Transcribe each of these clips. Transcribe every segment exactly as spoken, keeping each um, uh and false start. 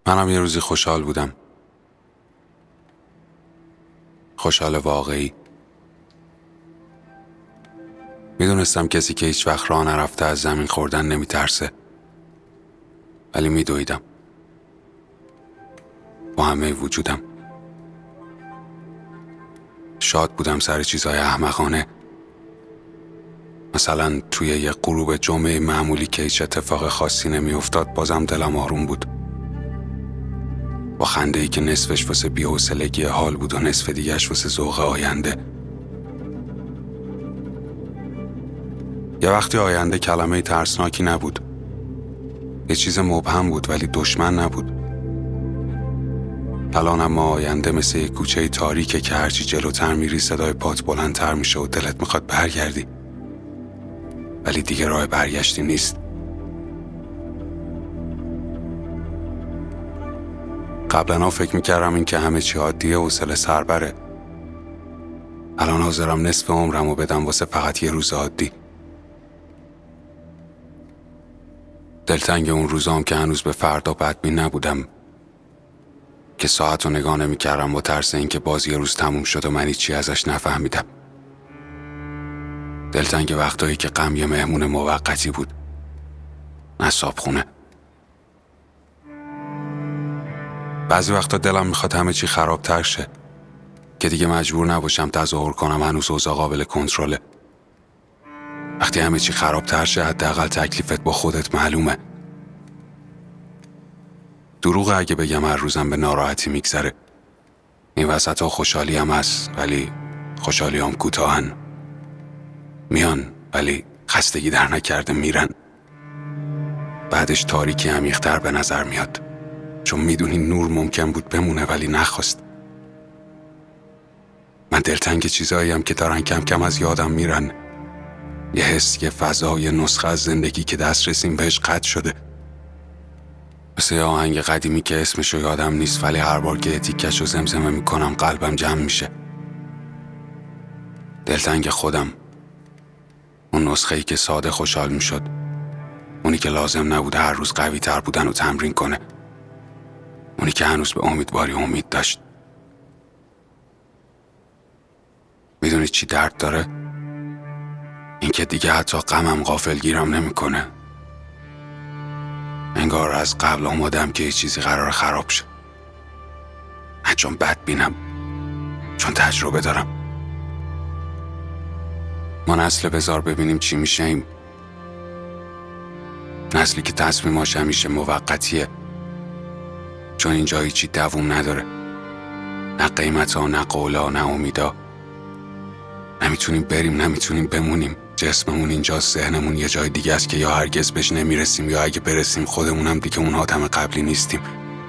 منم یه روزی خوشحال بودم. خوشحال واقعی. میدونستم کسی که هیچ وقت راه نرفته از زمین خوردن نمیترسه، ولی میدویدم با همه وجودم. شاد بودم سر چیزهای احمقانه، مثلا توی یه غروب جمعه معمولی که هیچ اتفاق خاصی نمیافتاد بازم دلم آروم بود، با خنده‌ای که نصفش واسه بی‌حوصلگی حال بود و نصف دیگه‌اش واسه ذوق آینده. یه وقتی آینده کلمه ترسناکی نبود، یه چیز مبهم بود ولی دشمن نبود. الان اما آینده مثل یک کوچه تاریکه که هرچی جلوتر میری صدای پات بلندتر میشه و دلت میخواد برگردی، ولی دیگه راه برگشتی نیست. قبلا فکر میکردم این که همه چی عادیه حوصله سربره. الان حاضرم نصف عمرمو بدم واسه فقط یه روز عادی. دلتنگ اون روزام که هنوز به فردا بدبین نبودم، که ساعت رو نگاه نمیکردم با ترس این که باز یه روز تموم شد و من هیچی ازش نفهمیدم. دلتنگ وقتایی که غم یه مهمون موقتی بود، نه صابخونه. بعضی وقتا دلم میخواد همه چی خرابتر شه، که دیگه مجبور نباشم تظاهر کنم هنوز اوضاع قابل کنترله. وقتی همه چی خرابتر شه حداقل تکلیفت با خودت معلومه. دروغه اگه بگم هر روزم به ناراحتی میگذره. این وسط ها خوشحالی هم هست، ولی خوشحالی هم کوتاهن. میان ولی خستگی در نکرده میرن. بعدش تاریکی عمیق‌تر به نظر میاد، چون میدونی نور ممکن بود بمونه ولی نخواست. من دلتنگ چیزاییم که دارن کم کم از یادم میرن. یه حس، یه فضا، یه نسخه از زندگی که دسترسیم بهش قطع شده. مثل یه آهنگ قدیمی که اسمشو یادم نیست، ولی هر بار که تیکشو زمزمه میکنم قلبم جمع میشه. دلتنگ خودم، اون نسخه‌ای که ساده خوشحال میشد، اونی که لازم نبود هر روز قوی تر بودن و تمرین کنه، اونی که هنوز به امیدواری امید داشت. میدونی چی درد داره؟ این که دیگه حتی غمم غافلگیرم نمیکنه. انگار از قبل آمادم که یه چیزی قرار خراب شه. نه چون بد بینم، چون تجربه دارم. ما نسل بذار ببینیم چی میشه ایم. نسلی که تصمیماش همیشه موقتیه، چون اینجا هیچی دووم نداره. نه قیمتا، نه قولا، نه امیدا. نمیتونیم بریم، نمیتونیم بمونیم. جسممون اینجا، ذهنمون یه جای دیگه است که یا هرگز بهش نمیرسیم یا اگه برسیم خودمونم دیگه اون آدم قبلی نیستیم.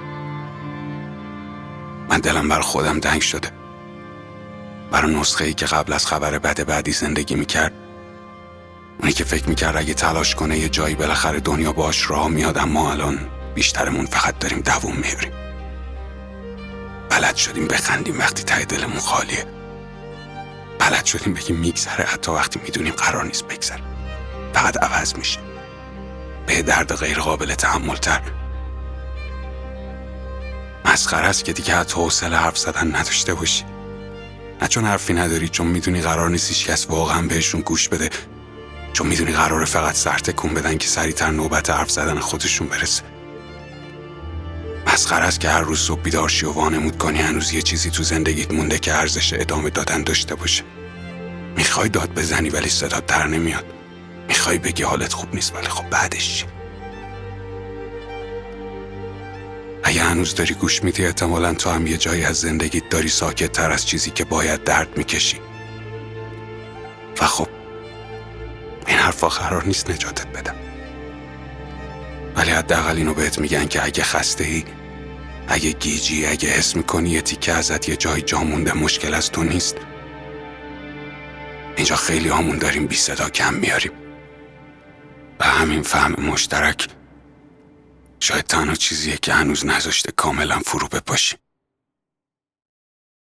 من دلم بر خودم تنگ شده، برای نسخه‌ای که قبل از خبر بد بعدی زندگی میکرد. اونی که فکر میکرد اگه تلاش کنه یه جایی بالاخره دنیا باش راه میاد، اما الان بیشترمون فقط داریم دووم میبریم. بلد شدیم بخندیم وقتی ته دلمون خالیه. بلد شدیم بگیم میگذره حتی وقتی میدونیم قرار نیست بگذره. فقط عوض میشه به درد غیر قابل تحمل تر. مسخره است که دیگه حتی حوصله حرف زدن نداشته باشی. نه چون حرفی نداری، چون میدونی قرار نیست هیچ کس واقعا بهشون گوش بده، چون میدونی قراره فقط سر تکون بدن که سریعتر نوبت حرف زدن خودشون برسه. مسخره است که هر روز صبح بیدار شی و وانمود کنی هنوز یه چیزی تو زندگیت مونده که ارزش ادامه دادن داشته باشه. میخوای داد بزنی ولی صدات در نمیاد. میخوای بگی حالت خوب نیست ولی خب بعدش چی؟ اگه هنوز داری گوش میدی احتمالاً تو هم یه جایی از زندگیت داری ساکت تر از چیزی که باید درد میکشی. و خب این حرفا قرار نیست نجاتت بدم، ولی حداقل اینو بهت میگن که اگه خسته ای، اگه گیجی، اگه حس میکنی یه تیکه ازت یه جای جا مونده، مشکل از تو نیست. اینجا خیلی همون داریم بی صدا کم میاریم و همین فهم مشترک شاید تنها چیزیه که هنوز نذاشته کاملا فرو بپاشیم.